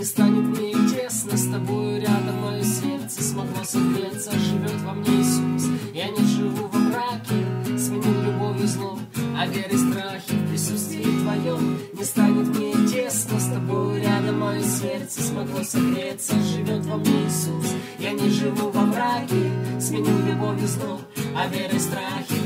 станет мне тесно, с тобою рядом мое сердце смогло согреться. Живет во мне Иисус, я не живу во мраке, сменил любовью злом, а верой страхи в присутствии твоем. Не станет мне тесно, с тобою рядом мое сердце смогло согреться. Живет во мне Иисус, я не живу во мраке, сменил любовью злом, а верой страхи.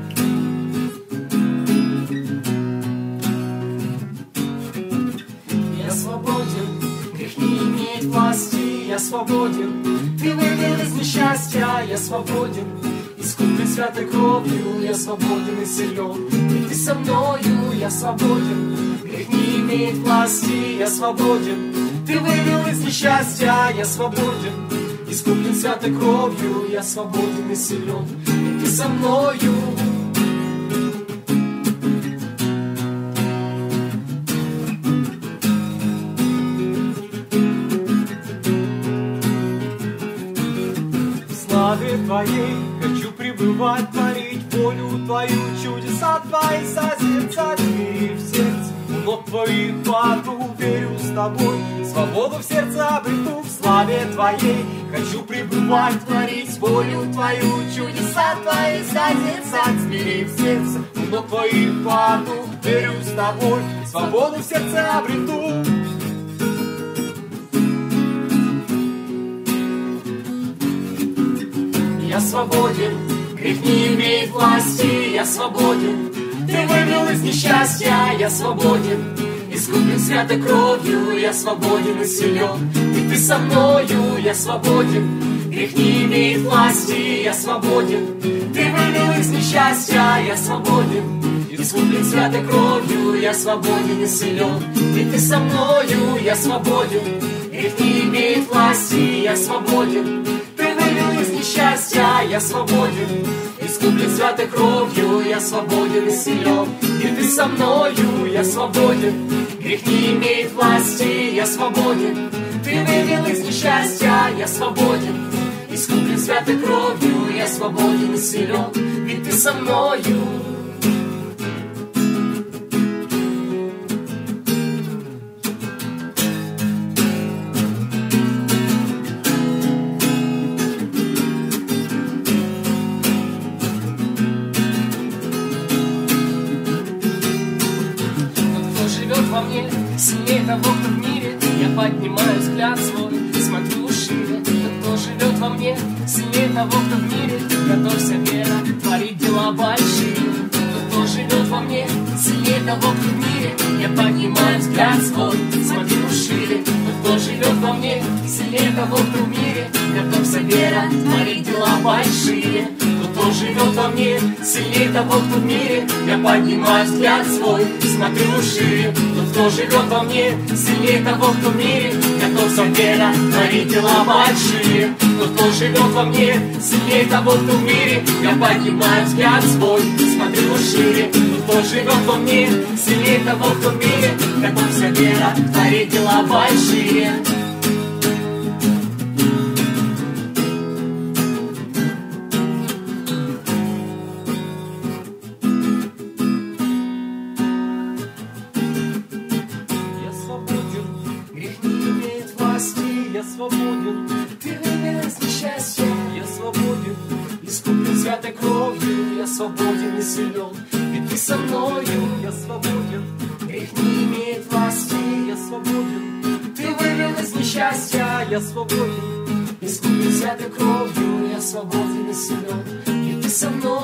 Я свободен, грех не имеет власти, я свободен. Ты вывел из несчастья, я свободен. Искуплен святой кровью, я свободен и силен. И ты со мною, я свободен. Грех не имеет власти, я свободен. Ты вывел из несчастья, я свободен. Искуплен святой кровью, я свободен и силен. И ты со мною. В славе Твоей хочу пребывать, творить волю Твою, чудеса Твои созерцать, мире в сердце. У ног Твоих паду, верю с Тобой, свободу в сердце обрету. В славе Твоей хочу пребывать, творить волю Твою, чудеса Твои созерцать, мире в сердце. У ног Твоих паду, верю с Тобой, свободу в сердце обрету. Я свободен, грех не имеет власти, я свободен. Ты вывел из несчастья, я свободен. Искуплен святой кровью, я свободен и силен. И ты со мною, я свободен. Грех не имеет власти, я свободен. Ты вывел из несчастья, я свободен. Искуплен святой кровью, я свободен и силен. И ты со мною, я свободен. Грех не имеет власти, я свободен. Из несчастья я свободен, искуплен святой кровью, я свободен и силен. И ты со мною, я свободен. Грех не имеет власти, я свободен. Ты вывел из несчастья, я свободен. Искуплен святой кровью, я свободен и силен. И ты со мною. Во мне сильнее того, кто в мире. Я поднимаю взгляд свой, смотрю шире. Тот, кто живет во мне, сильнее того, кто в мире. Готовься, вера, творить дела большие. Тот, кто живет во мне, сильнее того, кто в мире. Я поднимаю взгляд свой, смотрю шире. Тот, кто живет во мне, сильнее того, кто в мире. Готовься, вера, творить дела большие. Кто живет во мне, сильнее того, кто в мире. Я поднимаю взгляд свой, смотрю шире. Тот, кто живет во мне, сильнее того, кто в мире. Готовься, вера, творить дела большие. Тот, кто живет во мне, сильнее того, кто в мире. Я поднимаю взгляд свой, смотрю шире. Тот, кто живет во мне, сильнее того, кто в мире. Готовься, вера, творить дела большие. Я свободен, ты вывел из несчастья, я свободен. Искуплен святой кровью, я свободен и силен. И ты со мною, я свободен. Грех не имеет власти, я свободен. Ты вывел из несчастья, я свободен. Искуплен святой кровью, я свободен и силен. И ты со мной.